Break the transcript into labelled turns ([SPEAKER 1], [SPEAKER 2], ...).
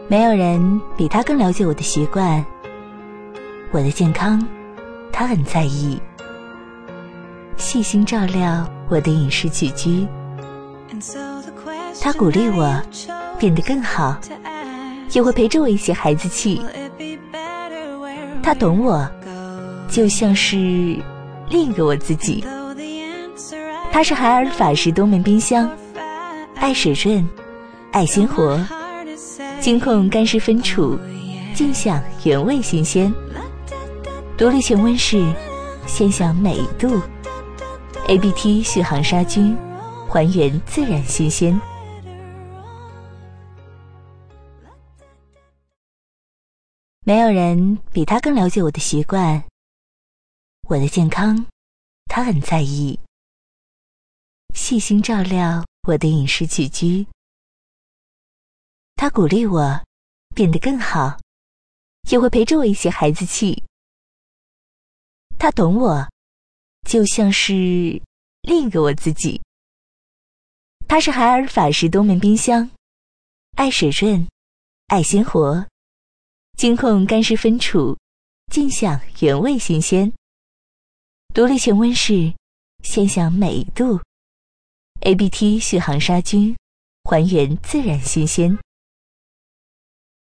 [SPEAKER 1] 没有人比他更了解我的习惯，我的健康，他很在意，细心照料我的饮食起居。他鼓励我变得更好，也会陪着我一起孩子气。他懂我，就像是另一个我自己。他是海尔法式东门冰箱，爱水润，爱鲜活，精控干湿分储，尽享原味新鲜。独立全温室，鲜享每一度。ABT 续航杀菌，还原自然新鲜。没有人比他更了解我的习惯，我的健康，他很在意，细心照料我的饮食起居。他鼓励我变得更好，也会陪着我一起孩子气。他懂我，就像是另一个我自己。他是海尔法式东门冰箱，爱水润，爱鲜活，精控干湿分储，尽享原味新鲜。独立全温室，鲜享每一度。ABT 续航杀菌，还原自然新鲜。